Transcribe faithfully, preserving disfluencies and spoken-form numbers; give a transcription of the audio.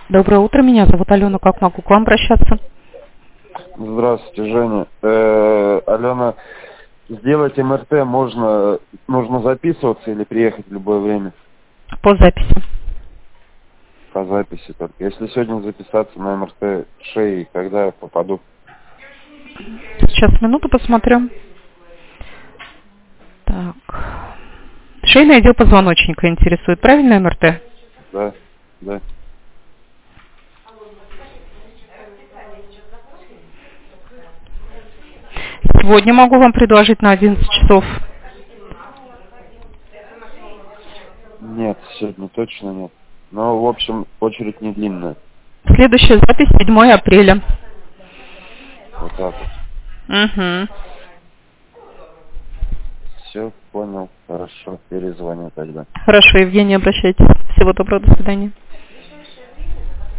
Доброе утро, меня зовут Алена, как могу к вам обращаться? Здравствуйте, Женя. Э, Алена, сделать МРТ можно, нужно записываться или приехать в любое время? По записи. По записи только. Если сегодня записаться на МРТ шеи, когда я попаду? Сейчас минуту посмотрю. Так. Шейный отдел позвоночника интересует, правильно, МРТ? Да, да. Сегодня могу вам предложить на одиннадцать часов. Нет, сегодня точно нет. Но, в общем, очередь не длинная. Следующая запись седьмое апреля. Вот так вот. Угу. Все, понял. Хорошо, перезвоню тогда. Хорошо, Евгений, обращайтесь. Всего доброго, до свидания.